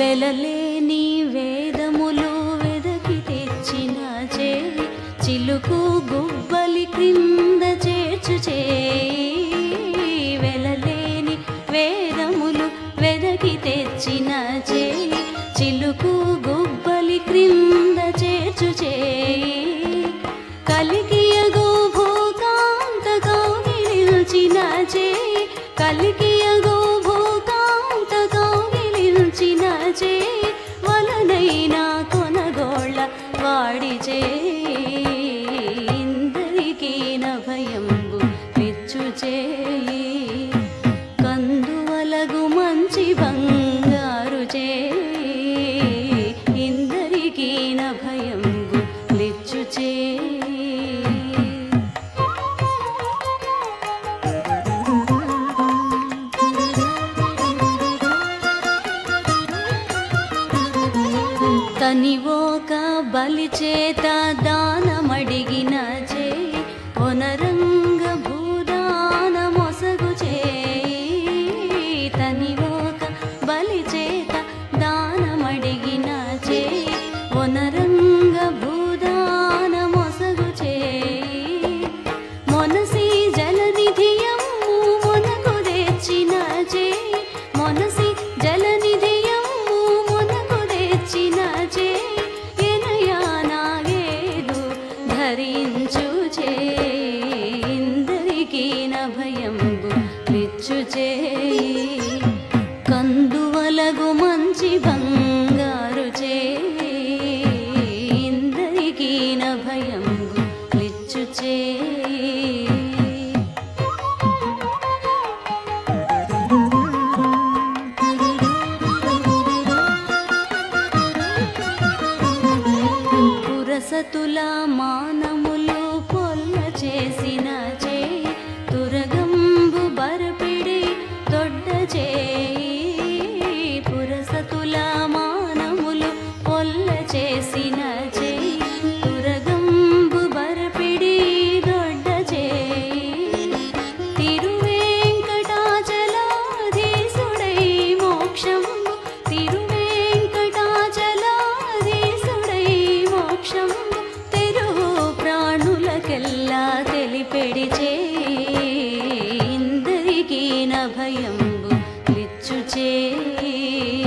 వెలలేని వేదములు వెదకి తెచ్చిన చేయి చిలుకు గుబ్బలి క్రింద చేర్చు చేయి వెలలేని వేదములు వెదకి తెచ్చిన చేయి చిలుకు గుబ్బలి క్రింద చేర్చు చేయి కలికియగో భూకాంత కౌగిలించిన చేయి కలికియగో భూకాంత కౌగిలించిన చేయి వలనైనా కొనగోళ్ళ వాడి చేయి ఇందరికీ నభయంబు నిచ్చు చేయి కందువలగు మంచి బంగారు చేయి ఇందరికీ నభయంబు నిచ్చు చేయి తనివోక బలి చేత దానమడిగిన చేయి ఒనరంగ భూదాన మొసగు చేయి తనివోక బలి చేత దానమడిగిన చేయి ఒనరంగ భూదాన మొసగు చేయి మొనసి జలనిధియమ్ము మొనకు తెచ్చిన చేయి మొనసి జలనిధియమ్ము మొనకు తెచ్చిన చేయి ఎనయానాగేదు ధరించు చేయి ఇందరికీ నభయంబు నిచ్చు చేయి కందువలగు మంచి బంగారు చేయి ఇందరికీ నభయంబు నిచ్చు చేయి పురసతుల మానములు పొల్ల చేసిన చేయి తురగంబు బరపిడి దొడ్డ చేయి పురసతుల మానములు పొల్ల చేసిన చేయి తురగంబు బరపిడి దొడ్డ చేయి తిరువేంకటాచలాధీసుడై మోక్షంబు తిరువేంకటాచలాధీసుడై మోక్షంబు తెరువు ప్రాణులకెల్లా తెలిపెడి చేయి ఇందరికీ నభయంబు నిచ్చు చేయి